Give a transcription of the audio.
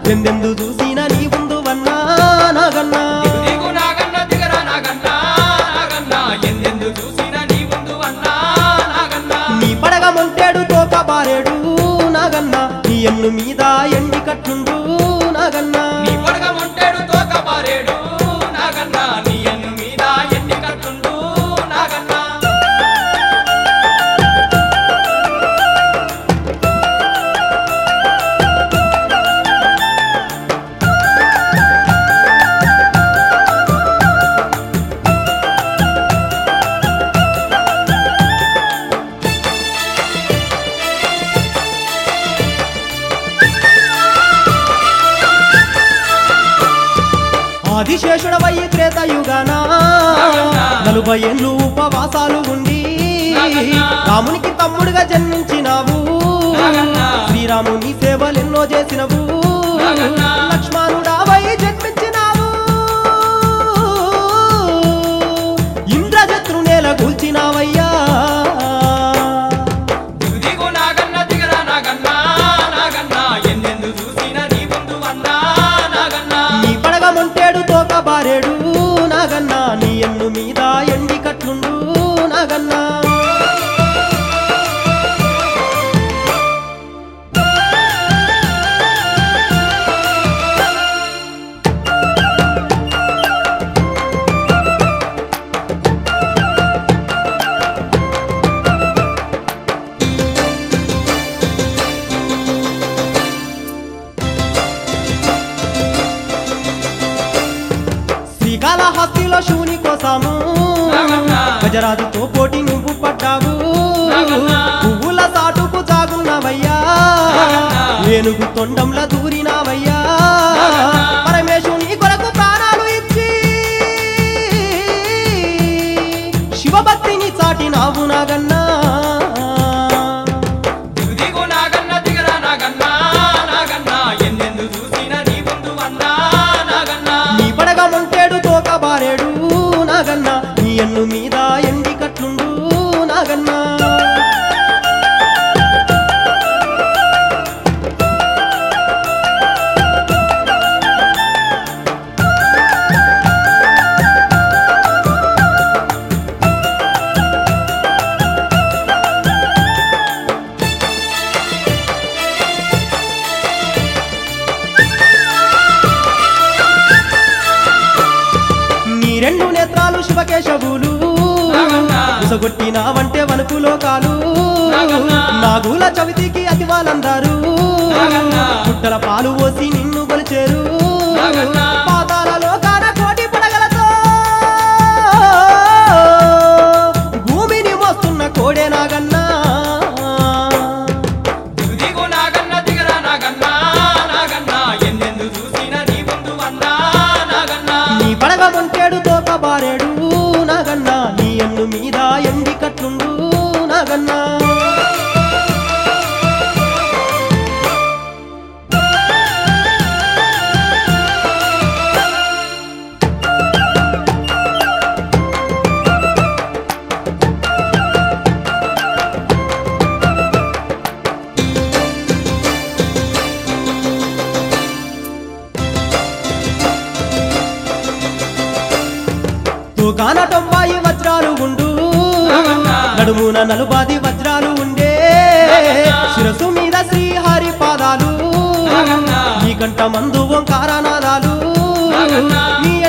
ఎందెందు చూసిన నీ ముందు వన్నా నాగన్నా దిగు నాగన్న దిగరా నాగన్న నాగన్న ఎందెందు చూసిన నీ ముందు అన్నా నాగన్న నీ పడగ మొంటేడు తోక బారేడు నాగన్నా నీ ఎన్ను మీద ఎండి కట్టుండు నాగన్నా నీ పడగ మొంటేడు తోక పారేడు నాగన్న నీ ఎన్ను మీద ఎన్ని కట్టుండు నాగన్న ఆదిశేషుడవయ్యి త్రేతాయుగాన 40 ఏళ్ళు ఉపవాసాలు ఉండి రామునికి తమ్ముడుగా జన్మించినావు శ్రీరాముని సేవలెన్నో చేసినవు లక్ష్మణుడావై జన్మించినావు ఇంద్రజత్రు నేల కూల్చినావయ్యా దిగు నాగన్న దిగరా నాగన్న నాగన్న ఎందెందు చూసిన నీ ముందు అన్నా నాగన్న నీ పడగ మొంటేడు తోక బారేడు నాగన్నా నీ ఎన్ను మీద ఎండి కట్లుండు నాగన్నా శ్రీకాళహస్తిలో శివుని కోసము గజరాజుతో పోటీ నువ్వు పడ్డావు పువ్వుల సాటుకు జాగున్నావయ్యా ఏనుగు తొండంలా దూరినావయ్యా పరమేశుని కొరకు ప్రాణాలు ఇచ్చి శివభక్తిని చాటినావు నాగన్నా దిగు నాగన్న దిగరా నాగన్న నాగన్న ఎందెందు చూసిన నీ ముందు అన్నా నాగన్న నీ పడగ మొంటేడు తోక బారేడు నాగన్నా నీ ఎన్ను మీద ఎండి కట్లుండు నాగన్నా నీ 2 నేత్రాలు శివకేశవులు ఉసగొట్టినావంటే వణుకు లోకాలు నాగుల చవితికి అతివాలందారు పుట్టల పాలు పోసి నిన్ను కొలిచేరు పాతాల లోకాన కోటి పడగలతో భూమిని మోస్తున్న కోడే నాగన్నా దిగు నాగన్న దిగరా నాగన్న నాగన్న ఎందెందు చూసిన నీ ముందు అన్నా నాగన్న నీ పడగ మొంటేడు తోక బారేడు నాగన్నా నీ ఎన్ను మీద ఎండి కట్లుండు నాగన్నా తూకాన 90 వజ్రాలు ఉండు నడుమున 40 వజ్రాలు ఉండే శిరసు మీద శ్రీహరి పాదాలు నీ కంట మందు ఓంకారనాదాలు నీ